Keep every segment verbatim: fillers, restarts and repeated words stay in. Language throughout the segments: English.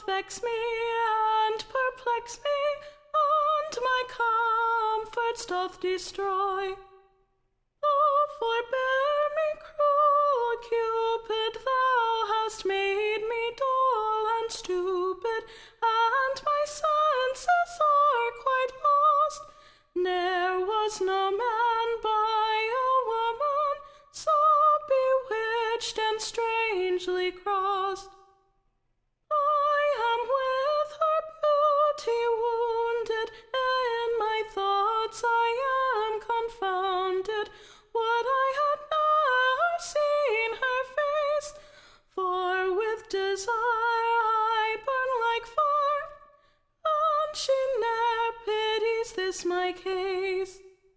doth vex me and perplex me, and my comforts doth destroy. Oh, forbear me, cruel Cupid, thou hast made me dull and stupid, and my senses are quite lost. Ne'er was no man by a woman so bewitched and strangely crossed. I am with her beauty wounded, in my thoughts I am confounded. Would I had ne'er seen her face, for with desire I burn like fire, and she ne'er pities this my case.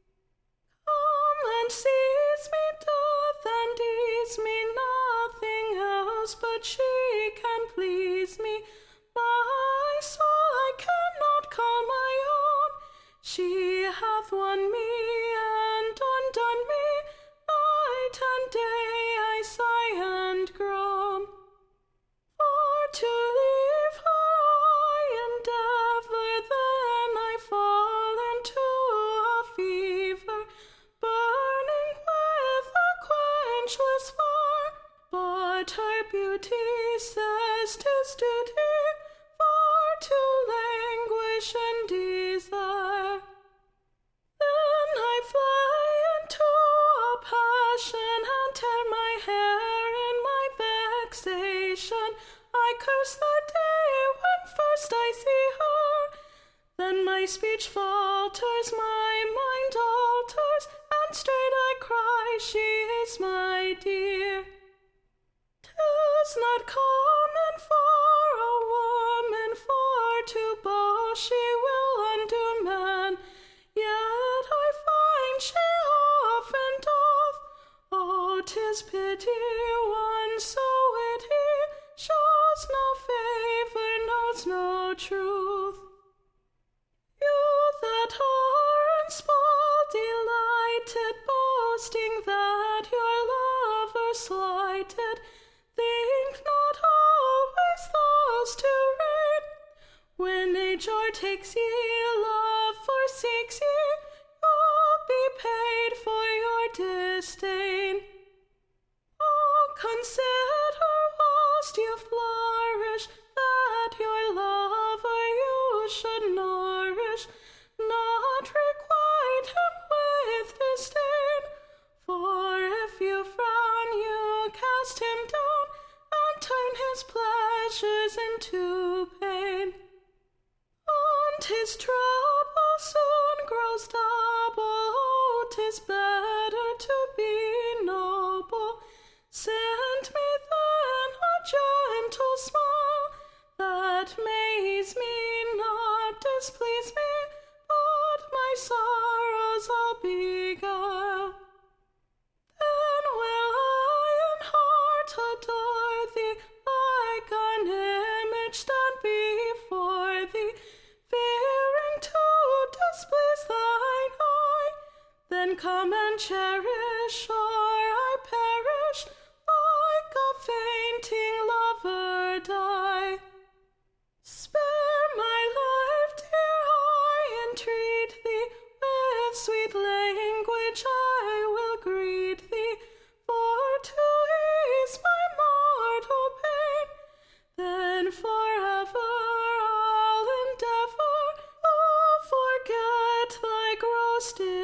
Come and seize me, death, and ease me, nothing else but she can please me. My soul I cannot call my own, she hath won me and undone me. Night and day I sigh and groan, for to leave her I endeavour, then I fall into a fever, burning with a quenchless fire. But her beauty says 'tis duty for to languish in desire. Then I fly into a passion and tear my hair in my vexation. I curse the day when first I see her, then my speech falters, my mind alters, and straight I cry, she is my dear. 'Tis not common for a woman for to boast she will undo man, yet I find she often doth. Oh, 'tis pity one so witty shows no favour, knows no truth. You that are in small delighted, boasting that your lover slighted, think not always thus to reign. When age o'ertakes ye, love forsakes ye, you'll be paid for your disdain. Oh, consider whilst you flourish, that your lover you should nourish, not requite him with disdain. For if you frown, you cast him down, and turn his pleasures into pain. And his trouble soon grows double. Oh, 'tis better to be noble. Send me then a gentle smile, that may ease me, not displease me, but my sorrows I'll beguile. Then will I in heart adore thee, like an image stand before thee, fearing to displease thine eye. Then come and cherish, or I perish, like a fainting lover die. Spare my life, dear, I entreat thee, with sweet language I will greet thee, for to ease my mortal pain. Then forever I'll endeavour, oh, forget thy gross